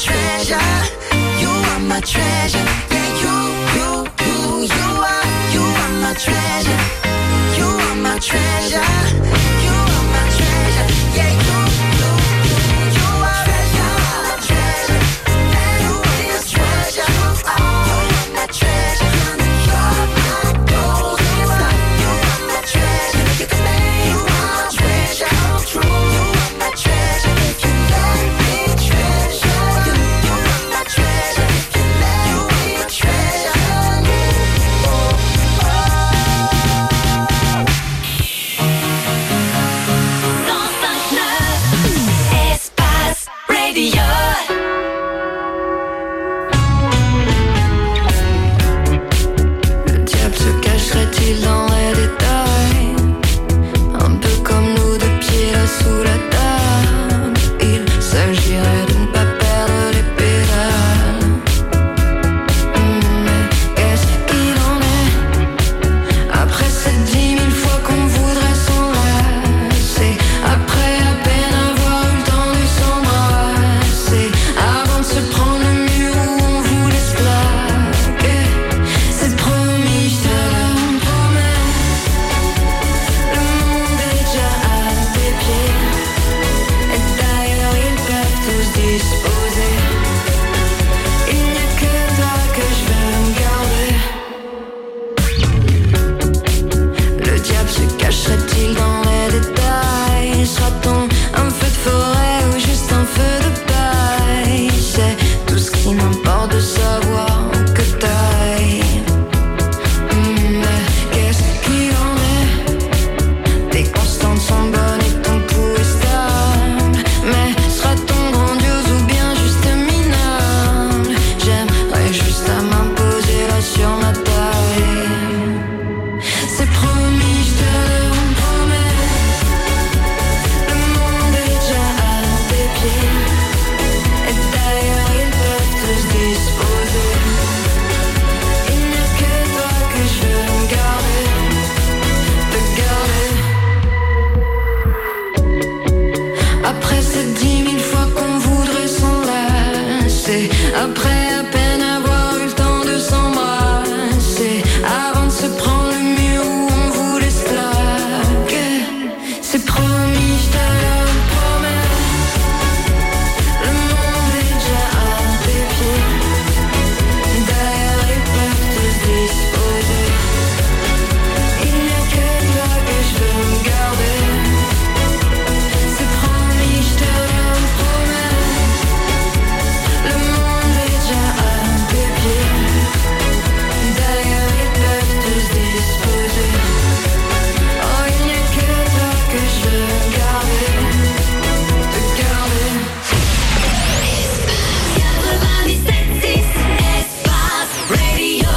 treasure. You are my treasure. Yeah, you are my treasure. You are my treasure. You are my treasure. Yeah, you are treasure. My treasure. You are my treasure. You are my treasure. You're my gold. You are my treasure. You can make you are my treasure. True. You are my treasure. If you let me treasure you, you are my treasure. If you let me treasure you. Espace Radio. Le diable se cacherait-il dans les détails? Un peu comme nous, de pieds là sous la table. Il s'agirait de ne pas perdre les pédales. Mais qu'est-ce qu'il en est? Après ces 10 000 fois qu'on voudrait s'enlacer, après à peine avoir eu le temps de s'embrasser, avant de se prendre le mur où on voulait se plaquer. C'est promis, je te le promets. Le monde est déjà à tes pieds. Et d'ailleurs ils peuvent tous disposer. Il n'y a que toi que je veux me garder. Le diable se cacherait-il dans les détails? Sera-t-on un feu de forêt ou juste un feu de paille? C'est tout ce qui m'importe de savoir que taille. Mais qu'est-ce qu'il en est? Tes constantes sont bonnes et ton pouls est stable. Mais sera-t-on grandiose ou bien juste minable? J'aimerais juste à m'imposer là sur ma taille. C'est promis, je te le promets. Le monde est déjà à tes pieds. Et d'ailleurs ils peuvent tous disposer. Il n'y a que toi que je veux me garder. Te garder. Après ces 10 000 fois qu'on voudrait s'enlacer, après à peine avoir eu le temps de s'embrasser, avant de se prendre le mur où on voulait se plaquer. C'est promis, je te le promets. Le monde est déjà à tes pieds. D'ailleurs ils peuvent tous disposer. Il n'y a que toi que je veux me garder. C'est promis, je te le promets. Le monde est déjà à tes pieds. D'ailleurs ils peuvent tous disposer. Oh, il n'y a que toi que je veux me garder. Te garder. 97.6 Espace Radio.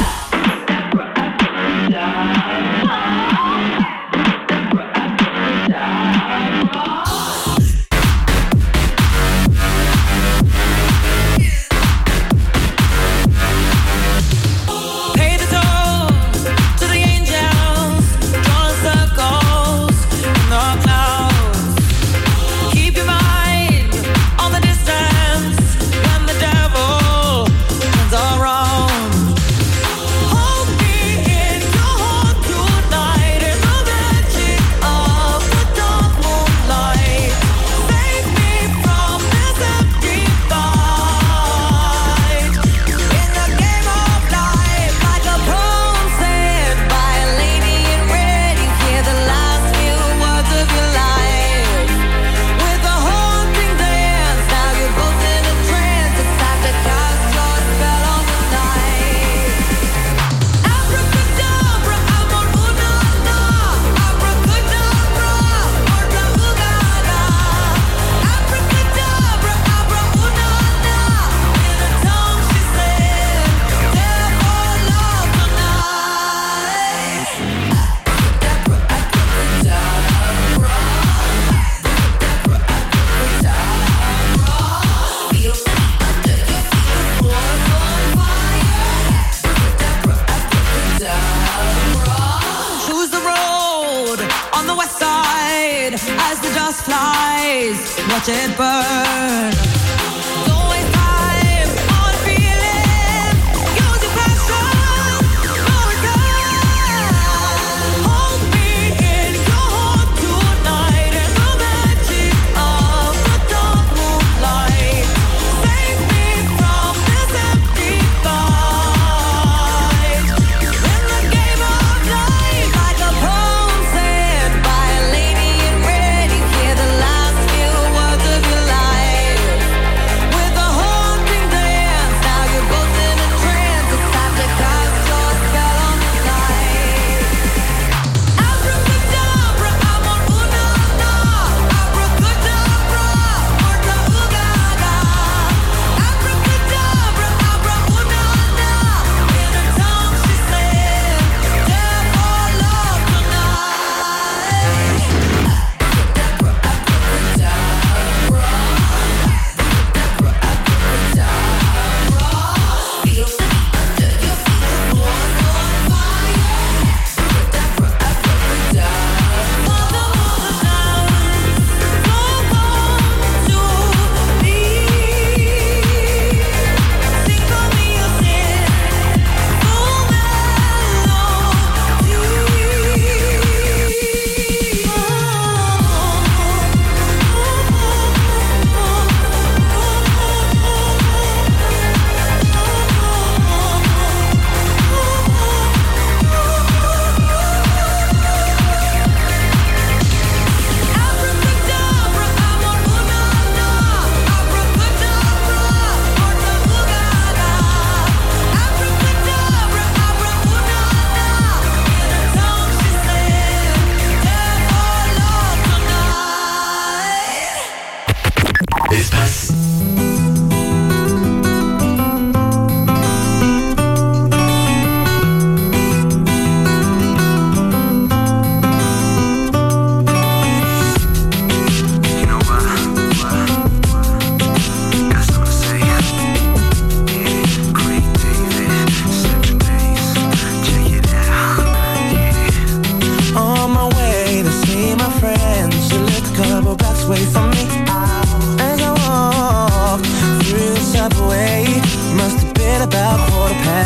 Pay the toll to the angels, drawing circles in the clouds. Keep your mind on the distance when the devil turns around. Hold me in your heart tonight in the magic of the dark moonlight. Save me from this empty fight. In the game of life, like a poem said by a lady in red, you hear the last few words of your life. With a haunting dance, now you're both in a trance. It's time to cast your spell on the night. Abracadabra, amor, una, na. Abracadabra, orla, ugana. Abracadabra, abra, una, na. In a tongue she said, devil love tonight. Choose the road on the west side as the dust flies. Watch it burn. Don't waste time.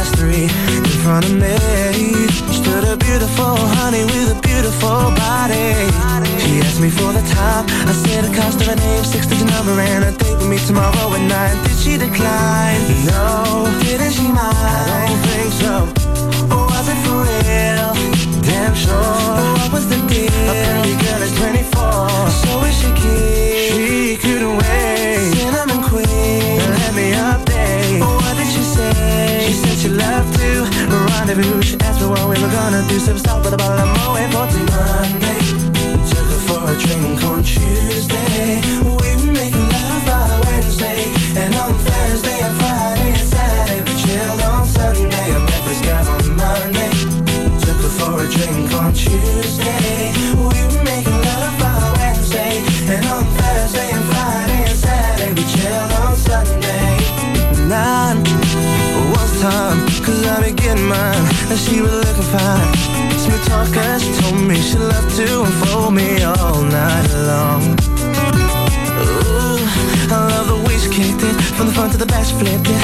us three in front of me. Stood a beautiful honey with a beautiful body. She asked me for the time. I said the cost of a name, 6-digit number, and a date with me tomorrow at 9. Did she decline? No. Didn't she mind? I don't think so. Or was it for real? Damn sure. What was the deal? A pretty girl is 24, so is she keen? She couldn't wait. Cinnamon queen, let me update. What did she say? She said she loved to rendezvous. She asked me what we were gonna do. Sip salt with a bottle of Moet for Monday. Took her for a drink on Tuesday. We were making love by Wednesday. And on Thursday and Friday and Saturday we chilled on Sunday. I met this guy on Monday. Took her for a drink on Tuesday. We were making love by Wednesday. And on Thursday and Friday and Saturday we chilled on Sunday. 9 was time, cause I be getting mine. And she was looking fine. Smooth talker, she told me she loved to unfold me all night long. Ooh, I love the way she kicked it. From the front to the back she flipped it.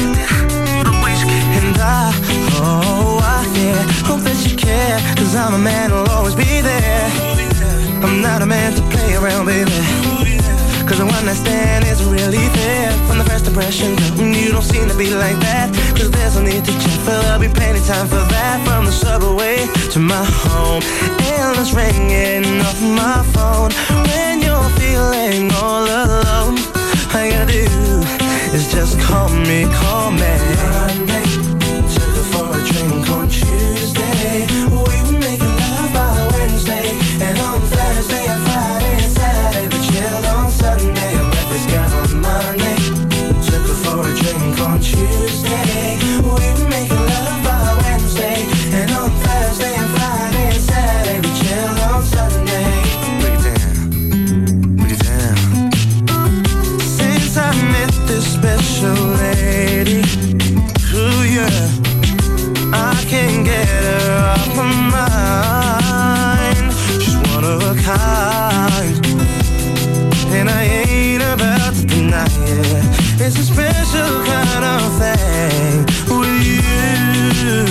And yeah, hope that you care, cause I'm a man who'll always be there. I'm not a man to play around, baby, cause the one I stand isn't really fair. From the first impression, you don't seem to be like that. Cause there's no need to check, but there'll be plenty time for that. From the subway to my home, endless ringing off my phone. When you're feeling all alone, all you gotta do is just call me, call me. Monday, took her for a drink on Tuesday. We were making love by Wednesday. And on Thursday and Friday and Saturday we chilled on Sunday. I met this guy on Monday. Took her for a drink on Tuesday. We were making love by Wednesday. And on Thursday and Friday and Saturday we chilled on Sunday. Break it down, break it down. Since I met this special lady, ooh yeah, I can't get her off my mind. She's one of a kind, and I ain't about to deny it. It's a special kind of thing with you.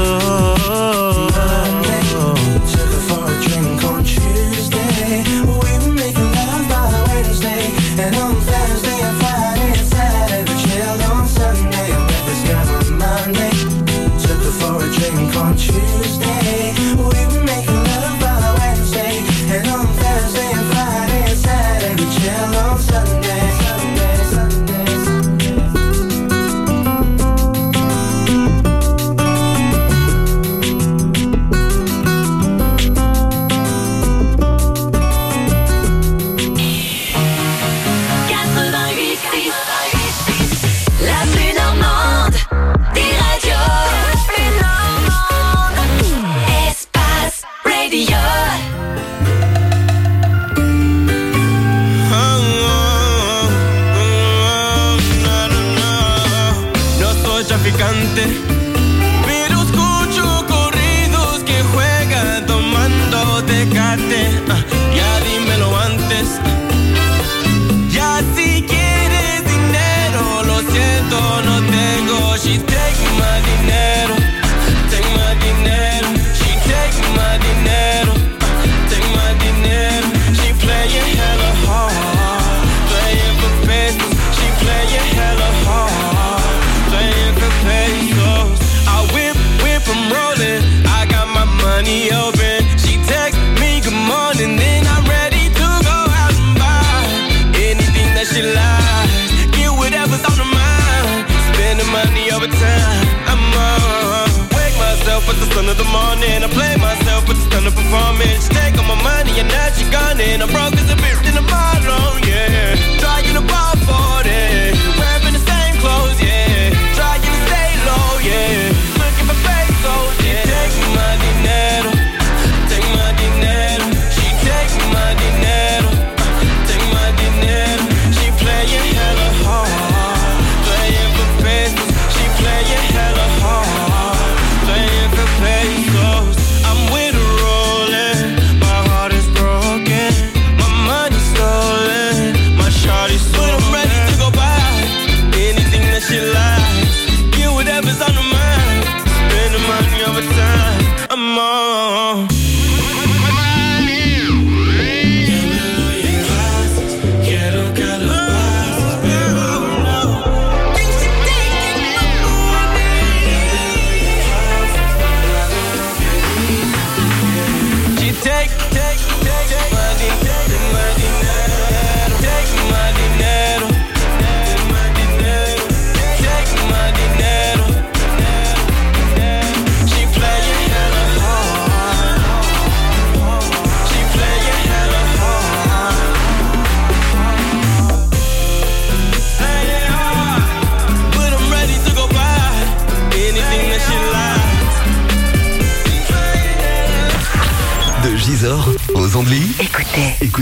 Monday, took her for a drink on Tuesday. We were making love by Wednesday. And on Thursday and Friday and Saturday we chilled on Sunday. I met this guy on Monday. Took her for a drink on Tuesday. We were making love by Wednesday. And on Thursday and Friday and Saturday we chilled on Sunday. Sunday, Sunday, Sunday. La plus normande des radios. La plus normande. Espace Radio. No soy traficante, pero escucho corridos que juegan tomando Tecate. Ya dímelo antes. Ya si quieres dinero, lo siento, no tengo. She take my dinero, take my dinero. She take my dinero, take my dinero. She playing hella hard, playing for pesos. She playing hella hard, playing for pesos.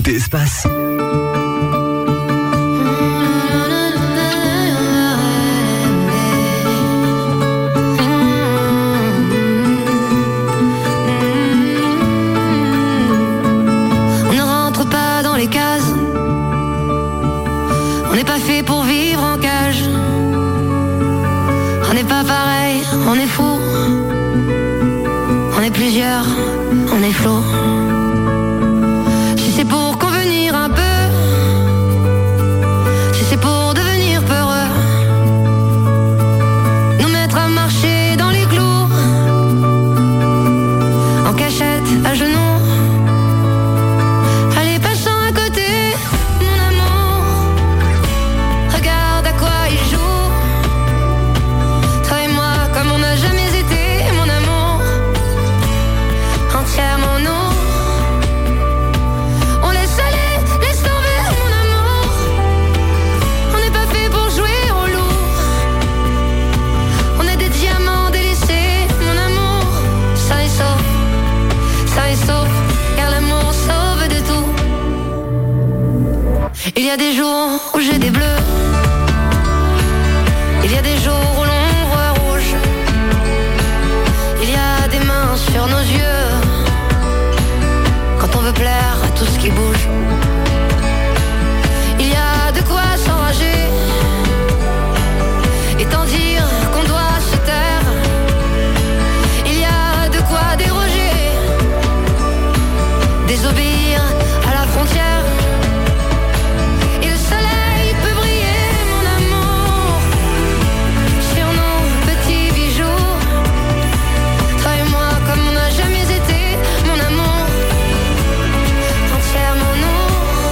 écoutez Espace. On ne rentre pas dans les cases. On n'est pas fait pour vivre en cage. On n'est pas pareil, on est fou. On est plusieurs, on est flou. Si c'est pour convenir un peu, si c'est pour devenir peureux, nous mettre à marcher dans les clous, en cachette, à genoux. Allez, passant à côté, mon amour, regarde à quoi il joue. Toi et moi, comme on n'a jamais été, mon amour, entièrement nous. On laisse aller, laisse tomber, mon amour. On n'est pas fait pour jouer au loup. On est des diamants délaissés, mon amour. Ça est sauf, car l'amour sauve de tout. Il y a des jours où j'ai des bleus. Il y a des jours où l'on voit rouge. Il y a des mains sur nos yeux quand on veut plaire à tout ce qui bouge. Il y a de quoi s'enrager et tant dire qu'on doit se taire. Il y a de quoi déroger, désobéir à la frontière. Et le soleil peut briller, mon amour, sur nos petits bijoux. Toi et moi, comme on n'a jamais été, mon amour, entièrement nous.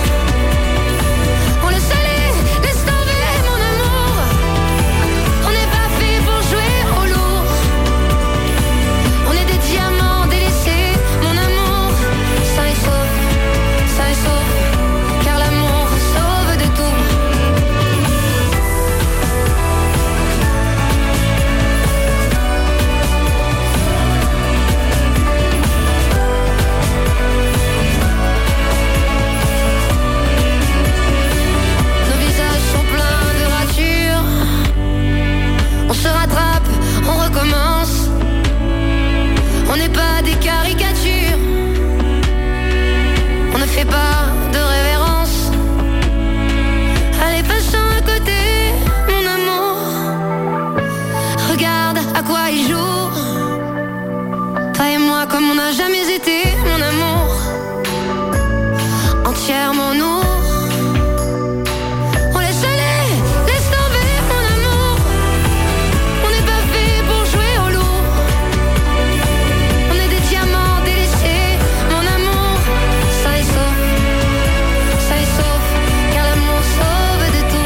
On laisse aller, laisse tomber, mon amour. On n'est pas fait pour jouer au lourd. On est des diamants délaissés, mon amour. Ça est sauf, car l'amour sauve de tout. Nos visages sont pleins de ratures. On se rattrape, on recommence. On n'est pas des caricatures. On ne fait pas de révérence. Allez, passons à côté, mon amour. Regarde à quoi il joue. Toi et moi, comme on n'a jamais été, mon amour, entièrement nous. On laisse aller, laisse tomber, mon amour. On n'est pas fait pour jouer au loup. On est des diamants délaissés, mon amour. Ça est sauf, car l'amour sauve de tout.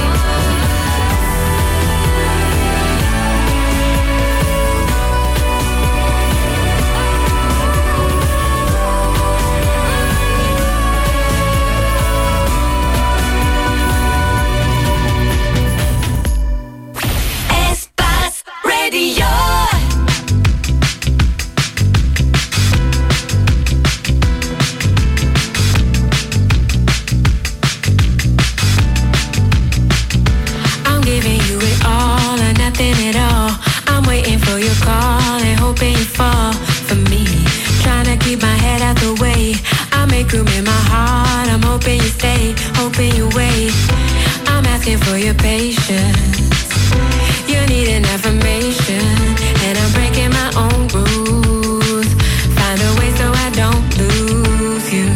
Espace Radio. I'm giving you it all or nothing at all. I'm waiting for your call and hoping you fall for me. Trying to keep my head out the way. I make room in my heart. I'm hoping you stay, hoping you wait. I'm asking for your patience. You need an affirmation, and I'm breaking my own rules. Find a way so I don't lose you.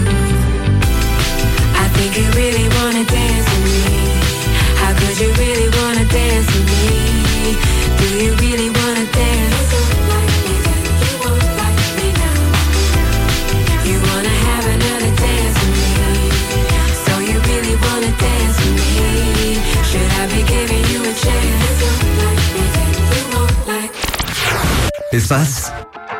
I think you really wanna dance with me. How could you really wanna dance with me? Do you really wanna dance? You won't like me now. You wanna have another dance with me. So you really wanna dance with me? Should I be giving you a chance? You won't like. Espace.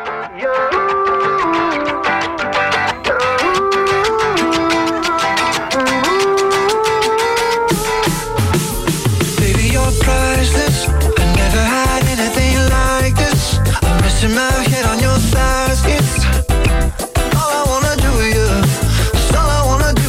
Baby, you're priceless. I never had anything like this. I'm resting my head on your thighs. It's all I wanna do, yeah. It's all I wanna do,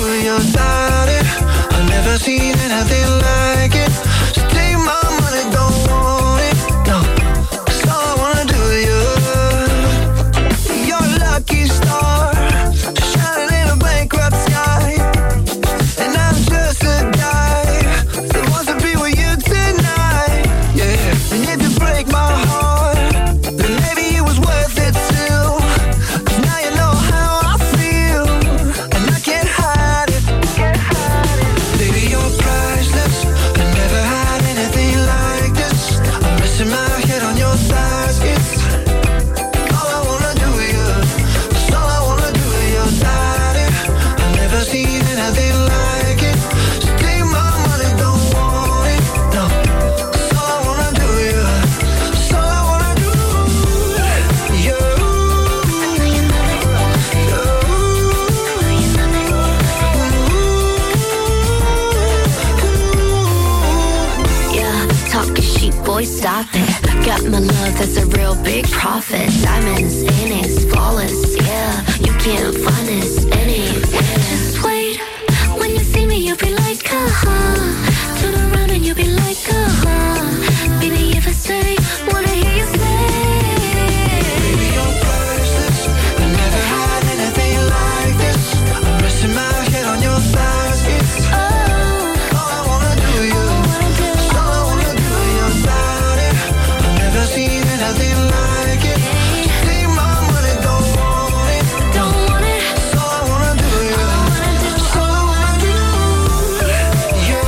boy, stop it. Got my love, that's a real big profit. Diamonds in it, flawless, yeah. You can't find this anywhere. Wait, when you see me, you'll be like, turn around and you'll be like, baby, if I say what I hear you say. Baby, you're priceless. I never had anything like this. I'm resting my head on your thighs, it's all I wanna do, you. All I wanna do is your body. I've never seen anything like it. Take my money, don't want it. Don't want it. All I wanna do, you. All I wanna do, you.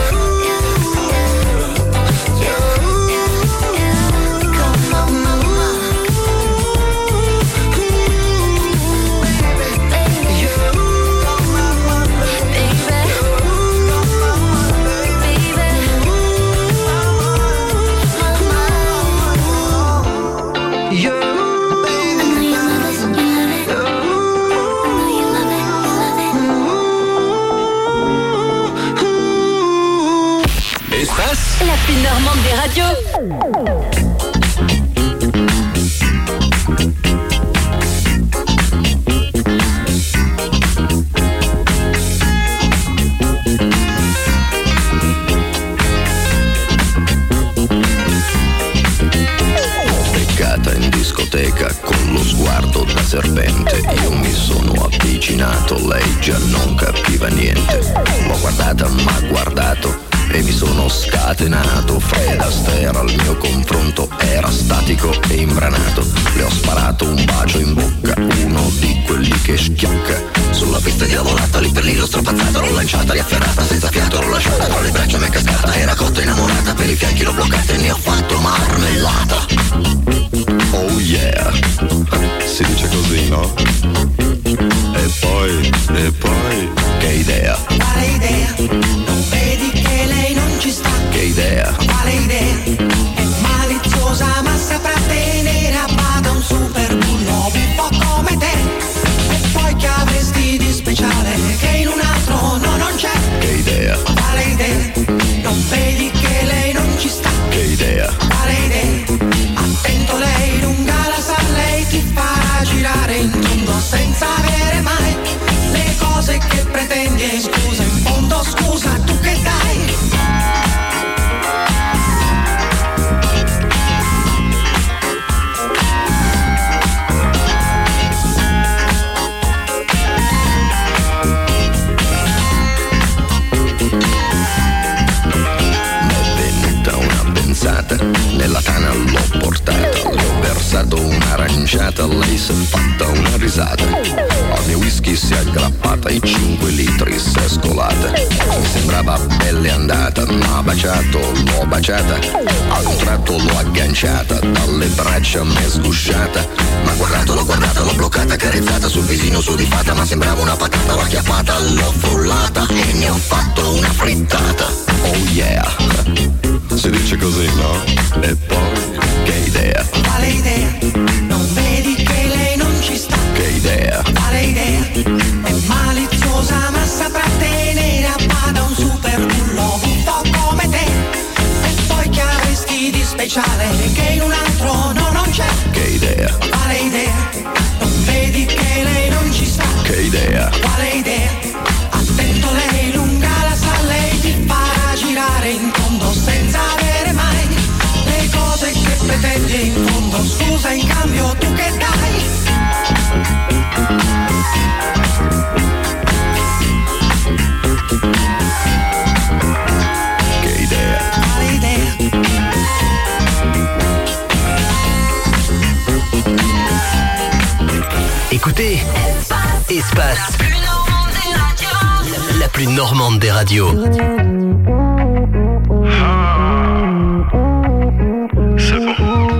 Come on, mama. Espace La plus normande des radios. Beccata in discoteca con lo sguardo da serpente, io mi sono avvicinato, lei già non capiva niente. L'ho guardata, m'ha guardato e mi sono scatenato. Fred Astaire al mio confronto era statico e imbranato. Le ho sparato un bacio in bocca, uno di quelli che schiocca. Sulla pista di lavorata, lì per lì l'ho strapazzata, l'ho lanciata, riafferrata, senza fiato l'ho lasciata, tra le braccia m'è cascata, era cotta innamorata, per i fianchi l'ho bloccata e ne ho fatto marmellata. Oh yeah, si dice così, no? E poi, che idea, Quale idea? Non vedi che lei non ci sta? che idea, Quale idea? È maliziosa ma saprà tenere a bada un super bullo un po' come te. E poi che avresti di speciale che in un altro no, non c'è? che idea, Quale idea? Non vedi che lei non ci sta? che idea, Quale idea? Attento, lei lunga la sa, lei ti farà girare in tondo senza avere mai le cose che pretendi. E scusa, in fondo scusa, tu che dai? nella tana l'ho portata, le ho versato un'aranciata, lei si è fatta una risata. Al mio whisky si è aggrappata, i 5 litri si è scolata. Mi sembrava pelle andata, m'ha baciato, l'ho baciata. Ad un tratto l'ho agganciata, dalle braccia m'è sgusciata. M'ha guardato, l'ho bloccata, carezzata sul visino sudifata. Ma sembrava una patata, l'ho acchiappata, l'ho frullata e ne ho fatto una frittata. Oh yeah, si dice così, no? E poi, che idea? Quale idea? Non vedi che lei non ci sta? Che idea? Quale idea? È maliziosa ma saprà tenere a bada un super bullo un po' come te. E poi che avresti di speciale che in un altro no, non c'è? Che idea? Quale idea? Non vedi che lei non ci sta? Che idea? Quale idea? Attento, lei lunga la sa, lei ti farà girare in tondo senza avere mai le cose che pretendi in fondo. Scusa, in cambio tu che dai? Che idea? Quale idea? Écoutez, Espace, la plus normande des radios. c'est bon.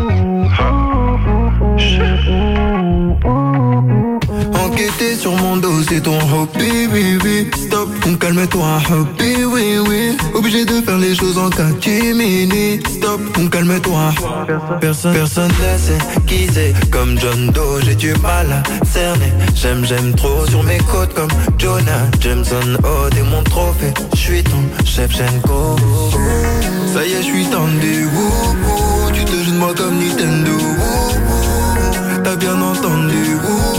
Enquêter sur mon dos, c'est ton hobby, oui, oui. Stop, calme-toi, hobby, oui, oui. Obligé de faire les choses en catimini. Stop, calme-toi. Personne ne sait qui c'est. Comme John Doe, j'ai du mal à cerner. J'aime trop sur mes côtes comme Jonah Jameson. Oh, t'es mon trophée. J'suis ton Shevchenko. Ça y est, j'suis tendu, wouhou. moi comme Nintendo. T'as bien entendu.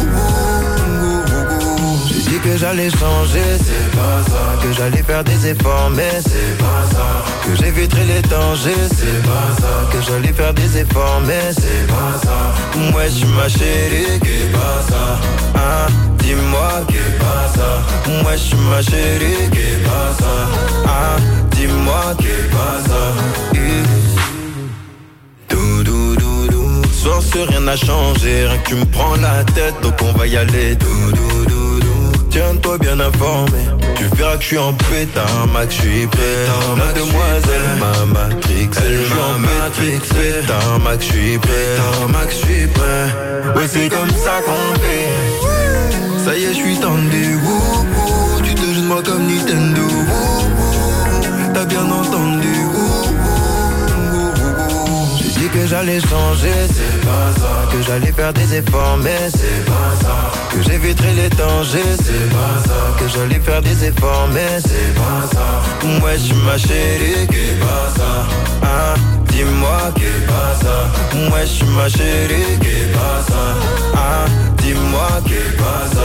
J'ai dit que j'allais changer, c'est pas ça. Que j'allais faire des efforts, mais c'est pas ça. Que j'éviterai les dangers, c'est pas ça. Que j'allais faire des efforts, mais c'est pas ça. Moi je suis ma chérie, qu'est pas ça. Hein, dis-moi qu'est pas ça. Moi je suis ma chérie, qu'est pas ça. Hein, dis-moi qu'est pas ça. Soir c'est rien n'a changé, rien que tu me prends la tête, donc on va y aller. Tiens-toi bien informé, tu verras que je suis en pétard, Max, je suis prêt. Mademoiselle, ma matrix, elle m'a matrix. Pétard, Max, je suis prêt. Max, je suis prêt. Ouais, c'est comme ça qu'on fait. Ça y est, je suis tendu. Tu te jettes moi comme Nintendo. T'as bien entendu. J'ai dit que j'allais changer, c'est pas ça. Que j'allais faire des efforts, mais c'est pas ça. Que j'éviterai les dangers, c'est pas ça. Que j'allais faire des efforts, mais c'est pas ça. Moi je suis ma chérie, qu'est pas ça. Hein, dis-moi qu'est pas ça. Moi je suis ma chérie, qu'est pas ça. Hein, dis-moi qu'est pas ça.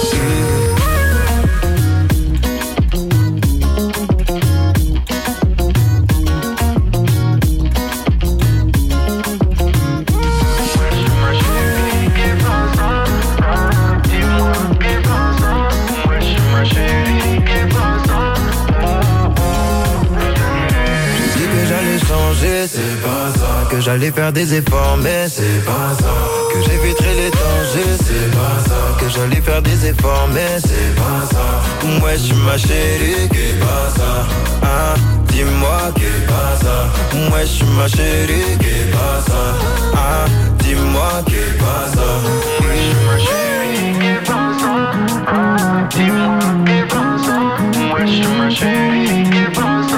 C'est pas ça. Que j'allais faire des efforts, mais c'est pas ça. Que j'éviterai les dangers, c'est pas ça. Que j'allais faire des efforts, mais c'est pas ça. Moi je suis ma chérie, qu'est pas ça. Hein, dis-moi qu'est pas ça. Moi je suis ma chérie, qu'est pas ça. Hein, dis-moi qu'est pas ça. Moi je suis ma chérie, qu'est pas ça. Hein, dis-moi qu'est pas ça. Moi je suis ma chérie, qu'est pas ça.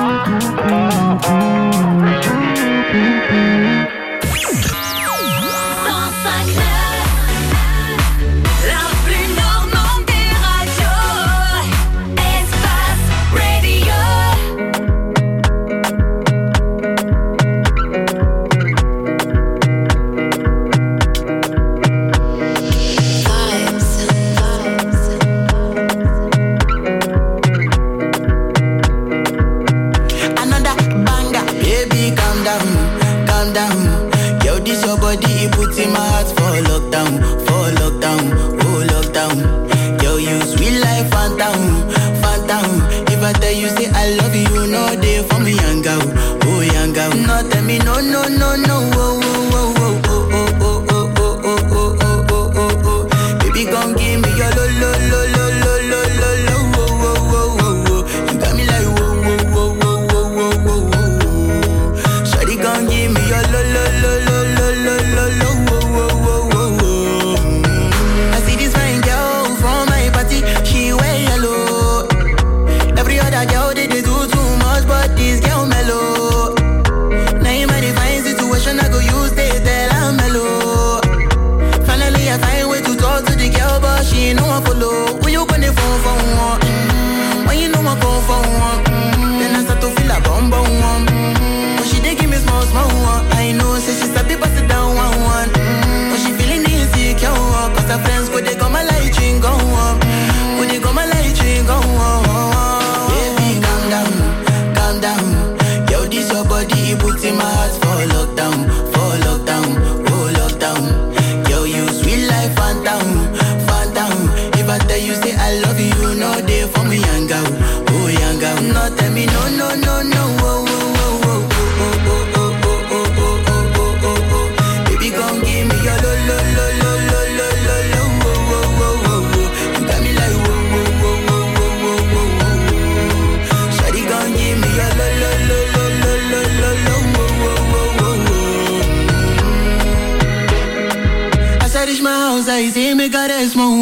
I say make her rest more.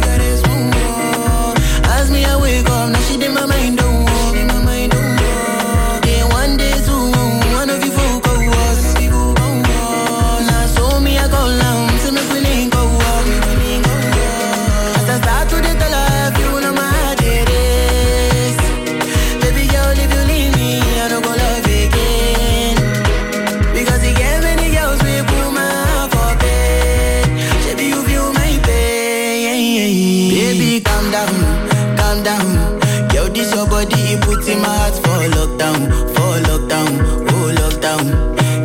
As me I wake up, now she did my mind don't walk. Then one day soon, one of you folk go us. Now so me I go down, so make we link go up. As I start to the tell her, if you know my heart it is. Baby girl, if you leave me, I don't go love again. Because you get many girls with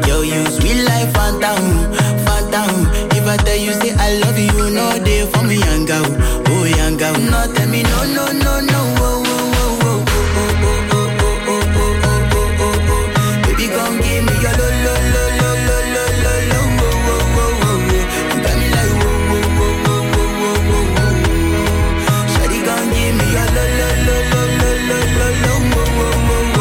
Yo, you sweet life, phantom, phantom. If I tell you say I love you, no day for me, young girl, oh young girl. No tell me no, no, no, no, oh, oh, oh, oh, oh, oh, oh, oh, oh, oh, oh, oh, oh. Baby, come give me your lo, lo, lo, lo, lo, lo, lo, lo, oh, oh, oh, oh, oh. You got me like oh, oh, oh, oh, oh, oh, oh, oh. Shawty, come give me your lo, lo, lo, lo, lo, lo, lo, lo, oh, oh, oh, oh, oh.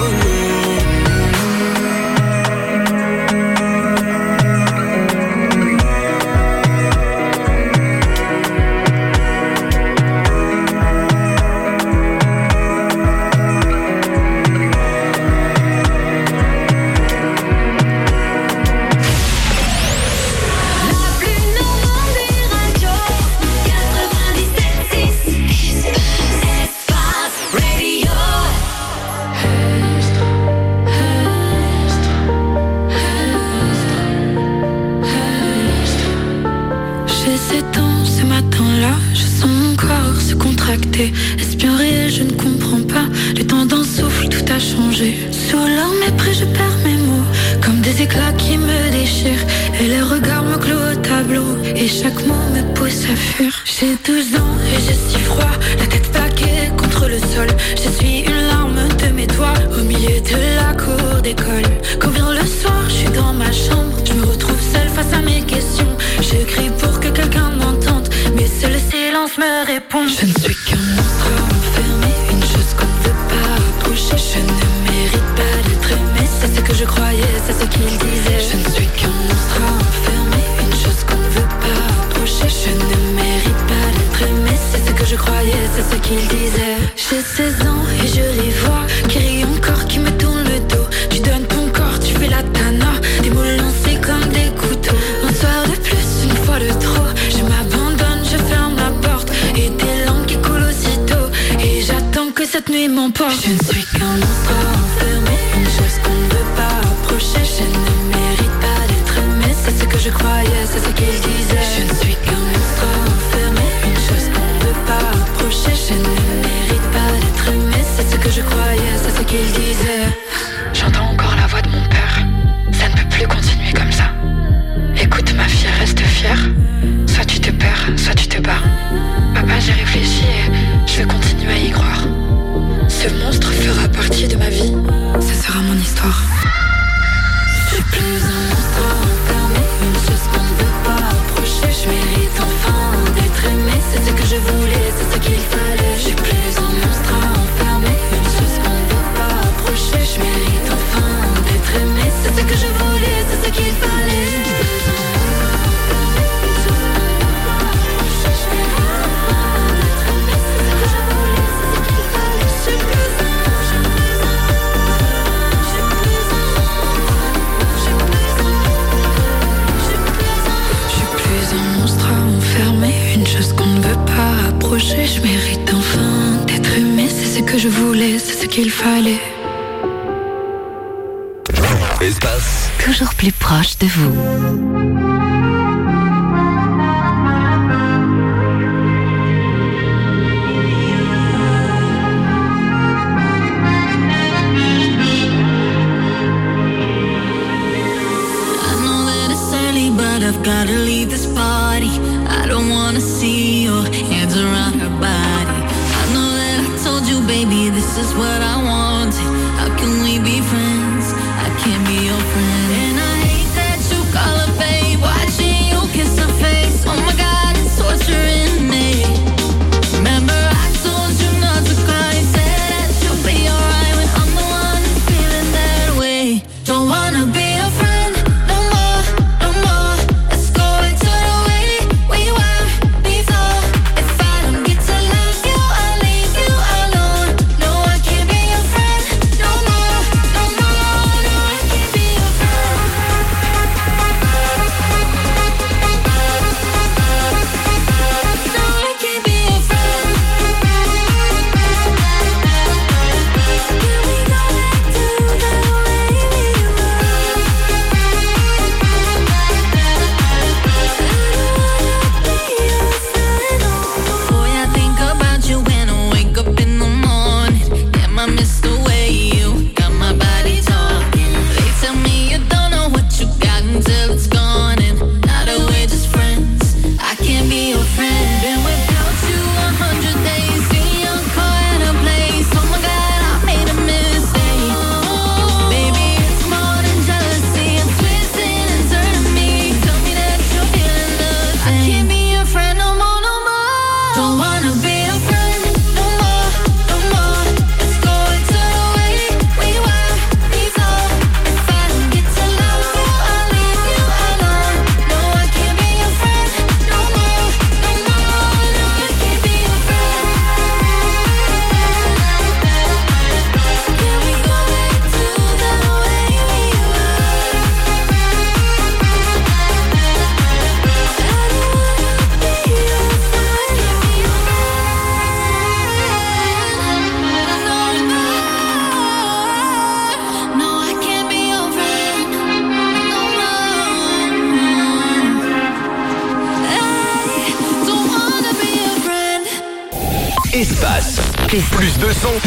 Est-ce bien réel, je ne comprends pas. Les temps d'un souffle, tout a changé. Sous leur mépris, je perds mes mots, comme des éclats qui me déchirent. Et les regards me clouent au tableau, et chaque mot me pousse à fuir. J'ai 12 ans et j'ai si froid, la tête plaquée contre le sol. Je suis une larme de mes doigts, au milieu de la cour d'école. Quand vient le soir, je suis dans ma chambre, je me retrouve seule face à mes questions. Je crie pour que quelqu'un m'entende, mais seul le silence me répond. Je ne suis qu'un monstre enfermé, une chose qu'on ne veut pas approcher. Je ne mérite pas d'être aimé, c'est ce que je croyais, c'est ce qu'il disait. Je ne suis qu'un monstre enfermé, une chose qu'on ne veut pas approcher. Je ne mérite pas d'être aimé, c'est ce que je croyais, c'est ce qu'il disait. J'ai 16 ans et je les vois, qui rient encore, qui me tournent le dos. Tu donnes ton corps, tu fais la tana, des mots lancés comme des couteaux. Un soir de plus, une fois de trop, je m'abandonne, je ferme la porte, et des larmes qui coulent aussitôt, et j'attends que cette nuit m'emporte. Je ne suis qu'un monstre enfermé, une chose qu'on ne veut pas approcher. Je ne mérite pas d'être aimé, c'est ce que je croyais, c'est ce qu'il disait. Je ne suis qu'un monstre enfermé, une chose qu'on ne veut pas approcher. Je ne mérite pas d'être aimé, c'est ce que je croyais, c'est ce qu'il disait. J'entends encore la voix de mon père. Ça ne peut plus continuer comme ça. Écoute ma fille, reste fière. Soit tu te perds, soit tu te bats. Papa, j'ai réfléchi et je vais continuer à y croire. Ce monstre fera partie de ma vie. Ce sera mon histoire. Je suis plus un monstre enfermé, une chose qu'on ne veut pas approcher. Je mérite enfin d'être aimé, c'est ce que je voulais, c'est ce qu'il fallait. Je suis plus un monstre enfermé, une chose qu'on ne veut pas approcher. Je mérite enfin d'être aimé, c'est ce que je voulais, c'est ce qu'il fallait. Une chose qu'on ne veut pas approcher. Je mérite enfin d'être aimé, c'est ce que je voulais, c'est ce qu'il fallait. Espace. Toujours plus proche de vous. I've gotta leave this party. I don't wanna see your hands around her body. I know that I told you, baby, this is what I wanted. How can we be friends? I can't be your friend. And I hate that you call her babe, watching you kiss her face. Oh my God, it's torturing me. Remember I told you not to cry, said that you'll be alright when I'm the one who's feeling that way. Don't wanna be your friend. No, I can't be your friend. Espace. Plus de son.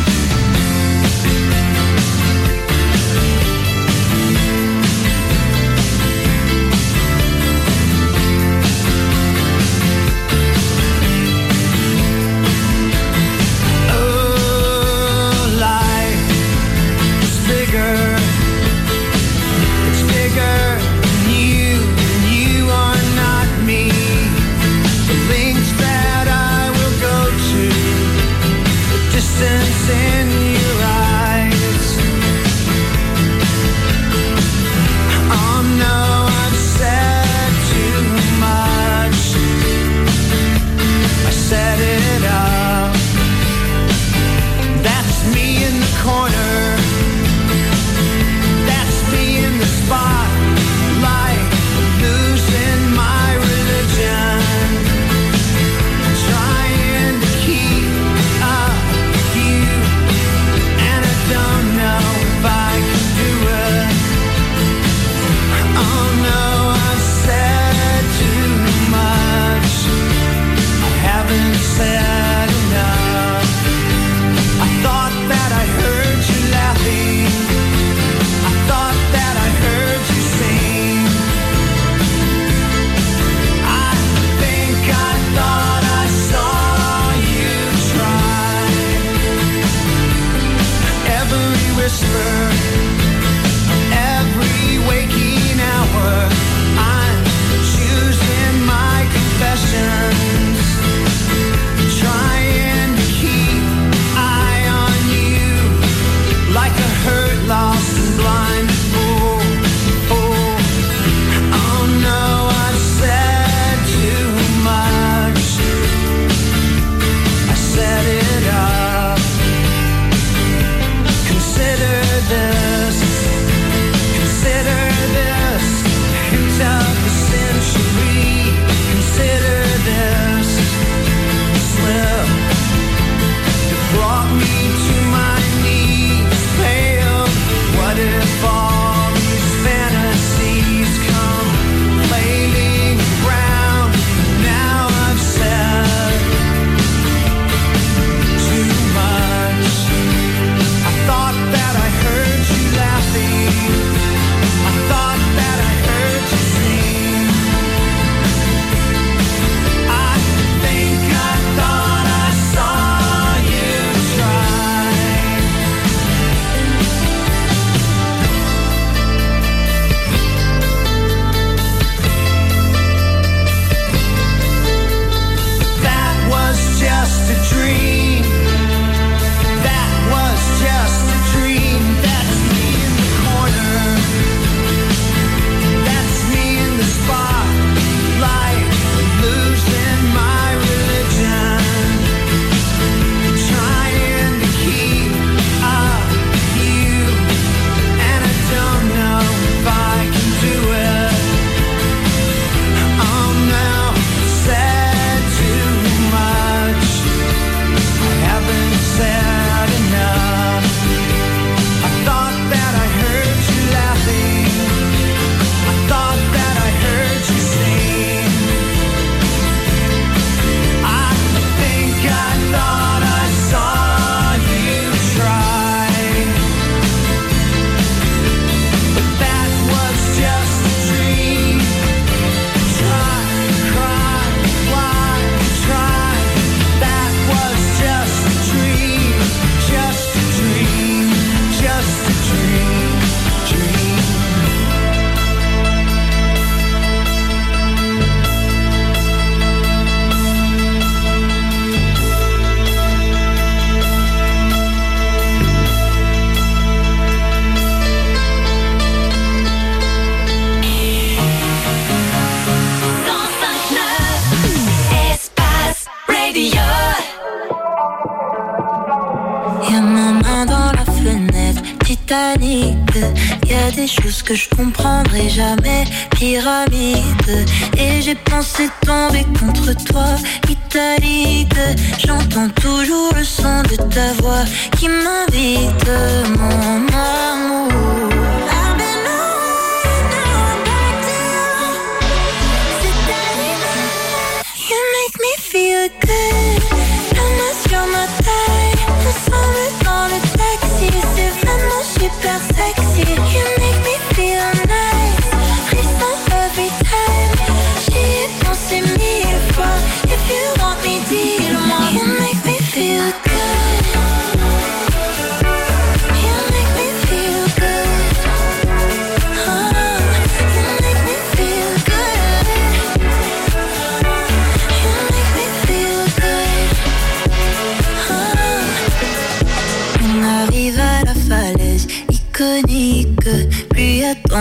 Y a des choses que je comprendrai jamais. Pyramide. Et j'ai pensé tomber contre toi. Italique. J'entends toujours le son de ta voix qui m'invite, mon amour. Feel good, la main sur ma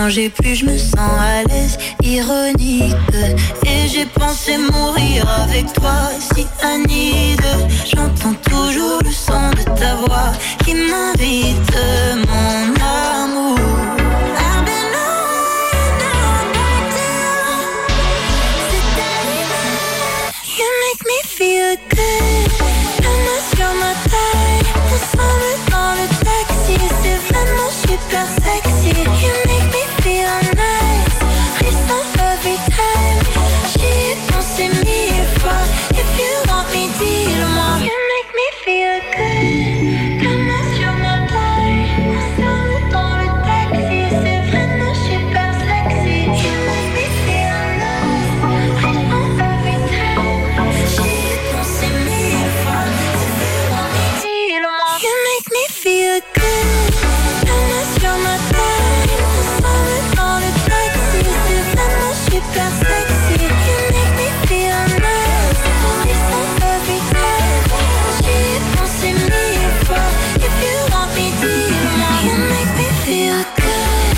manger, plus je me sens à l'aise, ironique. Et j'ai pensé mourir avec toi, si Anide. J'entends toujours le son de ta voix qui m'invite, mon amour. I've been on back down. C'est arrivé. You make me feel good. La main sur ma taille, ensemble dans le taxi, c'est vraiment super sexy. You make me feel nice, restant every time. J'y ai pensé 1000 fois. If you want me, dis-le-moi. You make me feel good. La main sur ma taille, ensemble dans le taxi, c'est vraiment super sexy. You make me feel nice, restant every time. J'y ai pensé 1000 fois. If you want me, dis-le-moi. You make me feel good. La main sur ma taille, ensemble dans le taxi, c'est vraiment super sexy. You make me feel nice, restant every time. J'y ai pensé 1000 fois. If you want me, dis-le-moi. You make me feel good.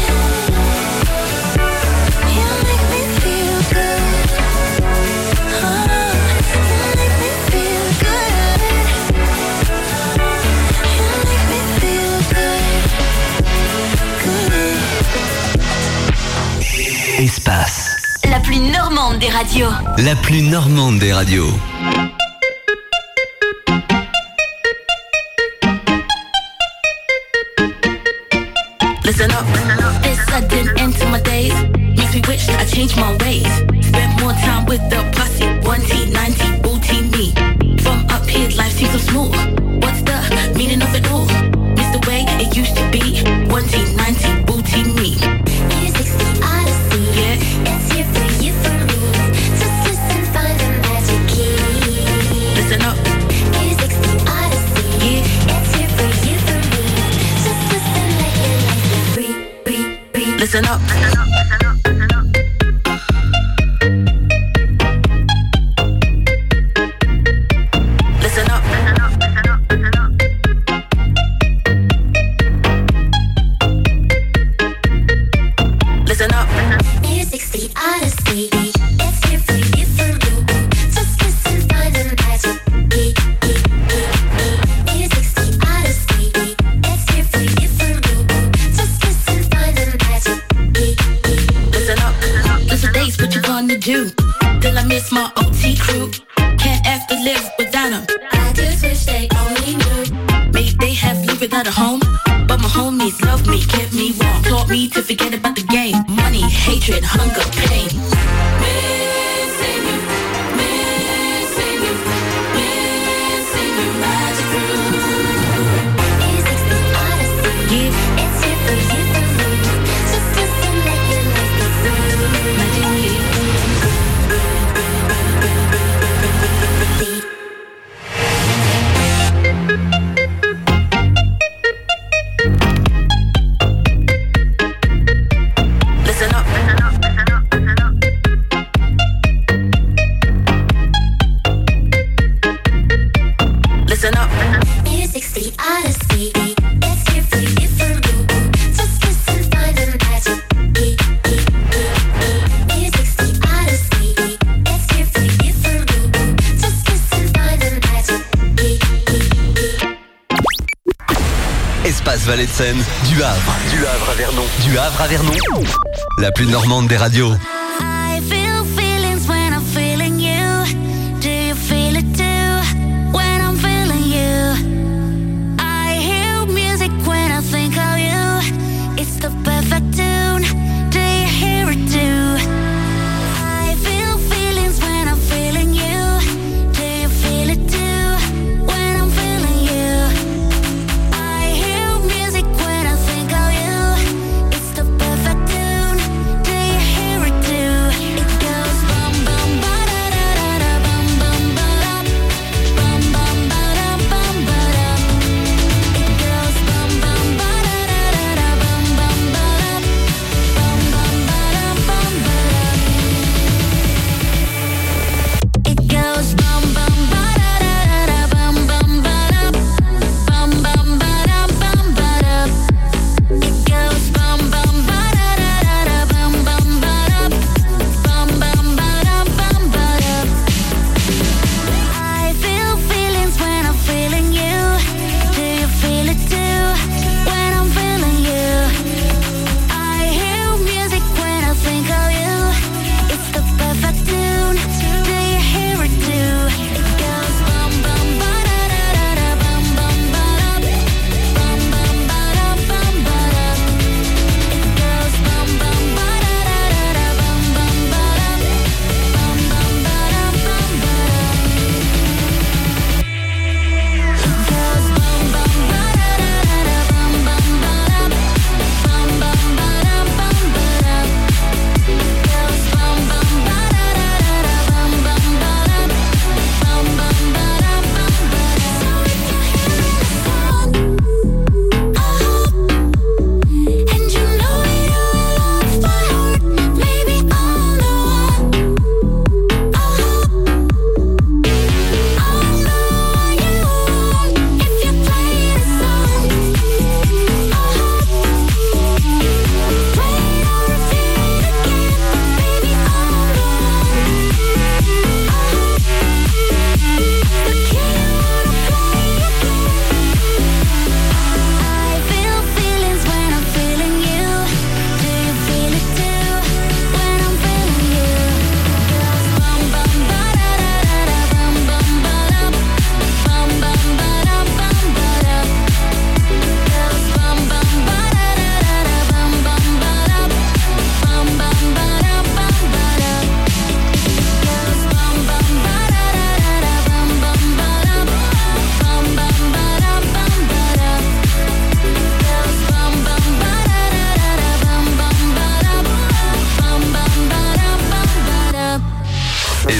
You make me feel good. You make me feel good. You make me feel good. Espace. La plus normande des radios. La plus normande des radios. Listen up. This sudden end to my days makes me wish that I changed my ways. Spent more time with the pussy. 1T, 90, booty me. From up here, life seems so small. What's the meaning of it all? It's the way it used to be. 1T, 90, booty me. Music's the odyssey. Yeah. It's here for you, for me. Just listen, find the magic key. Listen up. Music's the odyssey. Yeah. It's here for you, for me. Just listen, let your life be free, free, free. Listen up. Listen up. Listen up. Music's the odyssey. It's here for you, for me. Just listen, find the magic key. Music's the odyssey. It's here for you, for me. Just listen, find the magic key. Listen up. Listen, days, what you gonna do? Till I miss my OT crew. Can't have to live without them. I just wish they only knew. Maybe they have lived without a home, but my homies love me, kept me warm, taught me to forget about the game. Money, hatred, hunger, pain. Missing you, missing you, missing you, magic room. Music's the odyssey. Yeah. It's here for you, for me. Just listen, let your life be free. Listen up. Listen up. Music's the odyssey. It's here for you, for me. Just listen, find the magic key. Music's the odyssey. It's here for you, for me. Just listen, find the magic key. Espace Vallée de Seine, du Havre à Vernon. Du Havre à Vernon. La plus normande des radios. I feel feelings when I'm feeling you. Do you feel it too? When I'm feeling you. I hear music when I think of you. It's the perfect tune. Do you hear it too? I feel feelings when I'm feeling you. Do you feel it too? When I'm feeling you. I hear music when I think of you. It's the perfect tune. Do you hear it too?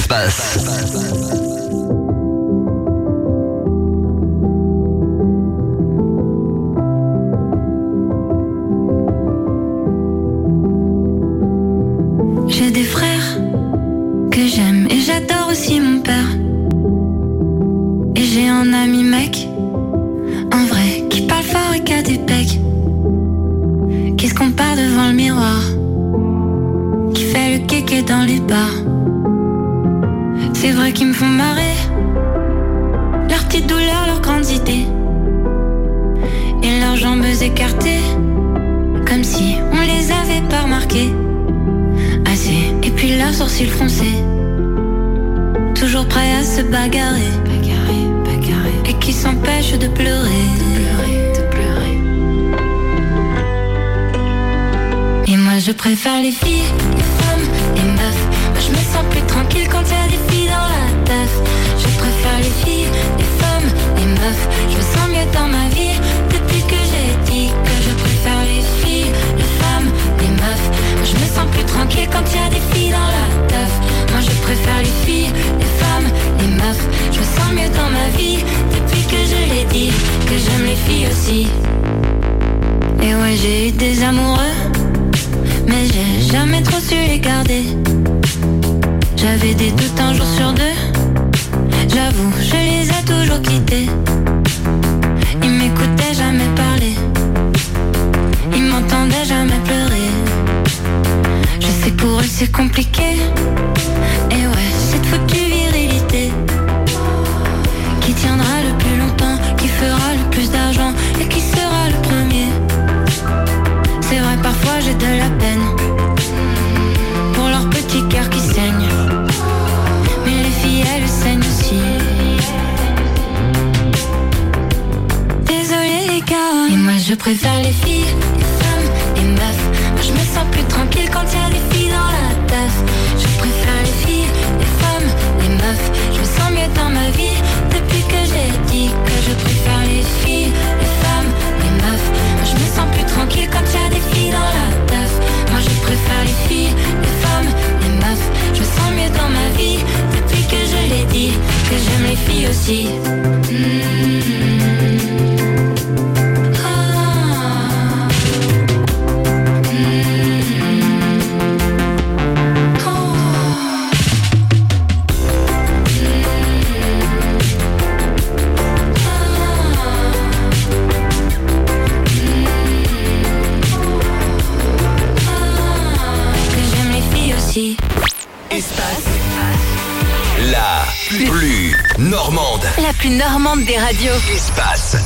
Espace. J'ai des frères que j'aime et j'adore aussi mon père. Et j'ai un ami mec, un vrai, qui parle fort et qui a des pecs, qui se compare devant le miroir, qui fait le kéké dans les bars. C'est vrai qu'ils me font marrer, leurs petites douleurs, leurs grandes idées, et leurs jambes écartées, comme si on les avait pas remarquées. Assez, et puis leurs sourcils froncés, toujours prêts à se bagarrer, et qui s'empêchent de pleurer, Et moi je préfère les filles, les femmes, les meufs. Moi je me sens plus tranquille quand y a des filles dans la teuf. Je préfère les filles, les femmes, les meufs. Je me sens mieux dans ma vie depuis que j'ai dit que je préfère les filles, les femmes, les meufs. Moi je me sens plus tranquille quand y a des filles dans la teuf. Moi je préfère les filles, les femmes, les meufs. Je me sens mieux dans ma vie depuis que je l'ai dit que j'aime les filles aussi. Et ouais, j'ai eu des amoureux, mais j'ai jamais trop su les garder. J'avais des doutes un jour sur deux, j'avoue, je les ai toujours quittés. Ils m'écoutaient jamais parler, ils m'entendaient jamais pleurer. Je sais que pour eux c'est compliqué, et ouais, cette foutue virilité qui tiendra le plus longtemps, qui fera le plus d'argent et qui sera le premier. C'est vrai, parfois j'ai de la peine pour leur petit cœur qui saigne, mais les filles elles saignent aussi. Désolée les gars, et moi je préfère les filles, les femmes, les meufs. Moi je me sens plus tranquille quand y a des filles dans la teuf. Je préfère les filles, les femmes, les meufs. Je me sens mieux dans ma vie depuis que j'ai dit que je préfère les filles, les femmes, les meufs. Moi je me sens plus tranquille quand y a des filles dans la teuf. Moi je préfère les filles, les femmes, les meufs. Je me sens mieux dans ma vie depuis que je l'ai dit que j'aime les filles aussi. Espace. La plus normande. La plus normande des radios. Espace.